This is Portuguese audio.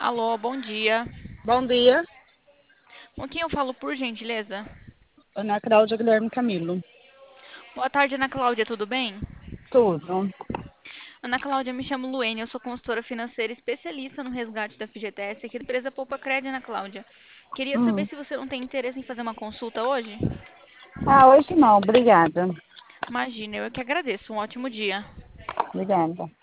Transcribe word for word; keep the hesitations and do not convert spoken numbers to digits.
Alô, bom dia. Bom dia, Com quem eu falo, por gentileza? Ana Cláudia Guilherme Camilo. Boa tarde, Ana Cláudia, tudo bem? Tudo. Ana Cláudia, me chamo Luene, eu sou consultora financeira especialista no resgate da F G T S aqui da empresa Poupa Cred, Ana Cláudia. Queria saber Hum. se você não tem interesse em fazer uma consulta hoje? Ah, hoje não, obrigada. Imagina, eu é que agradeço. Um ótimo dia. Obrigada.